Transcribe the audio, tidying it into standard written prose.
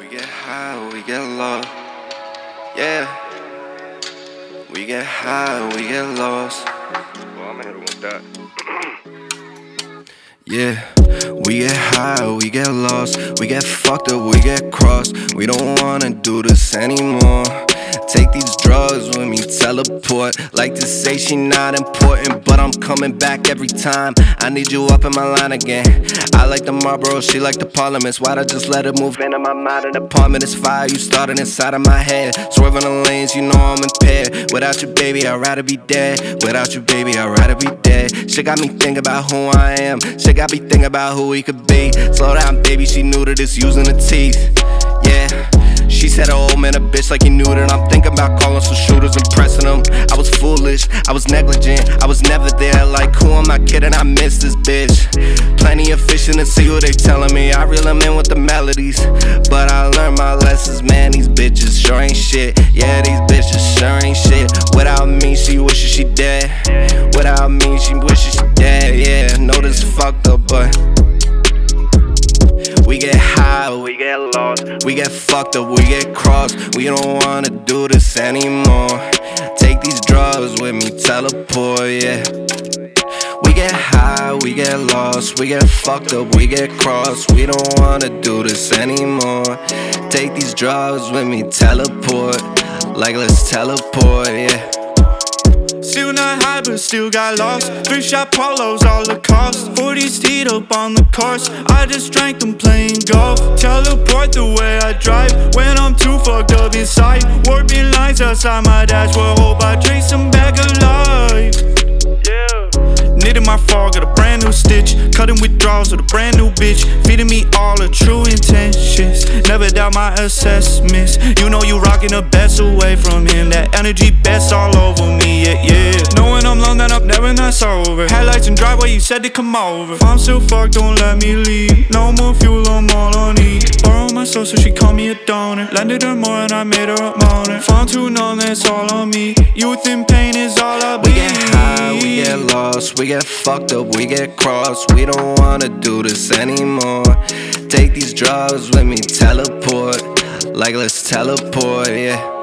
We get high, we get low. Yeah. We get high, we get lost. Well, I'ma hit him with that. Yeah, we get high, we get lost. We get fucked up, we get crossed. We don't wanna do this anymore. Take these drugs with me, teleport. Like to say she not important, but I'm coming back every time. I need you up in my line again. I like the Marlboro, she like the Parliaments. Why'd I just let her move into my mind? An apartment is fire, you started inside of my head. Swerving the lanes, you know I'm impaired. Without you, baby, I'd rather be dead. Without you, baby, I'd rather be dead. She got me thinking about who I am. She got me thinking about who we could be. Slow down, baby, she new to this, using the teeth. Yeah. She said, oh man, a bitch like you knew that. I'm thinking about calling some shooters and pressing them. I was foolish, I was negligent, I was never there. Like, who am I kidding? I miss this bitch. Plenty of fishing to see what they telling me. I reel them in with the melodies, but I learned my lessons, man. These bitches sure ain't shit. Yeah, these bitches sure ain't shit. Without me, she wishes she dead. Without me, she wishes she dead. Yeah, know this fucked up, but we get high, we get lost. We get fucked up, we get crossed. We don't wanna do this anymore. Take these drugs with me, teleport, yeah. We get high, we get lost. We get fucked up, we get crossed. We don't wanna do this anymore. Take these drugs with me, teleport. Like let's teleport, yeah. Still not high, but still got lost. 3-shot polos, all the cost. 40s teed up on the course. I just drank them playing golf. Teleport the way I drive when I'm too fucked up inside. Warping lines outside my dashboard. Hope I trace them back alive. Knitting my fall, got a brand new stitch. Cutting withdrawals with a brand new bitch. Feeding me all her true intentions. Never doubt my assessments. You know you rocking the best away from him. That energy best all over me, yeah. Knowing I'm alone, that I'm never not sober. Headlights and driveway, you said to come over. If I'm still fucked, don't let me leave. No more fuel, I'm all on E. Borrow my soul, so she called me a donor. Lended her more and I made her a moaner. If I'm too numb, that's all on me. Youth in pain is all I bleed. We get high, we get lost. We get fucked up, we get crossed. We don't wanna do this anymore. Take these drugs with me, teleport. Like let's teleport, yeah.